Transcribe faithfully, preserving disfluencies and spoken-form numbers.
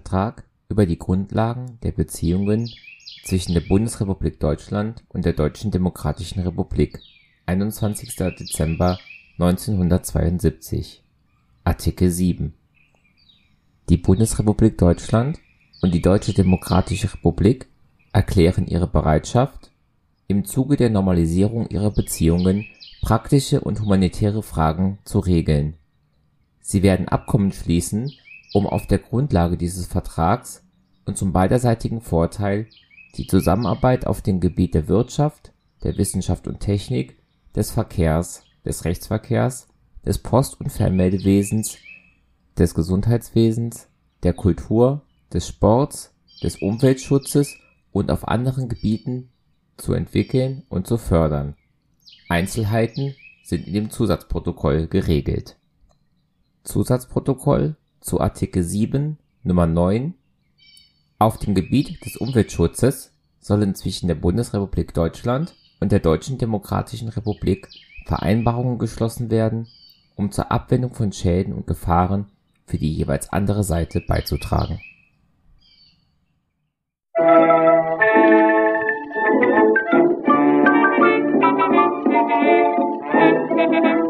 Vertrag über die Grundlagen der Beziehungen zwischen der Bundesrepublik Deutschland und der Deutschen Demokratischen Republik, einundzwanzigster Dezember neunzehnhundertzweiundsiebzig. Artikel sieben. Die Bundesrepublik Deutschland und die Deutsche Demokratische Republik erklären ihre Bereitschaft, im Zuge der Normalisierung ihrer Beziehungen praktische und humanitäre Fragen zu regeln. Sie werden Abkommen schließen, um auf der Grundlage dieses Vertrags und zum beiderseitigen Vorteil die Zusammenarbeit auf dem Gebiet der Wirtschaft, der Wissenschaft und Technik, des Verkehrs, des Rechtsverkehrs, des Post- und Fernmeldewesens, des Gesundheitswesens, der Kultur, des Sports, des Umweltschutzes und auf anderen Gebieten zu entwickeln und zu fördern. Einzelheiten sind in dem Zusatzprotokoll geregelt. Zusatzprotokoll zu Artikel sieben Nummer neun. Auf dem Gebiet des Umweltschutzes sollen zwischen der Bundesrepublik Deutschland und der Deutschen Demokratischen Republik Vereinbarungen geschlossen werden, um zur Abwendung von Schäden und Gefahren für die jeweils andere Seite beizutragen. Thank you.